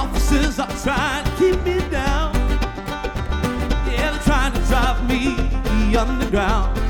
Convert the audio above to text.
Officers are trying to keep me down. Yeah, they're trying to drive me underground.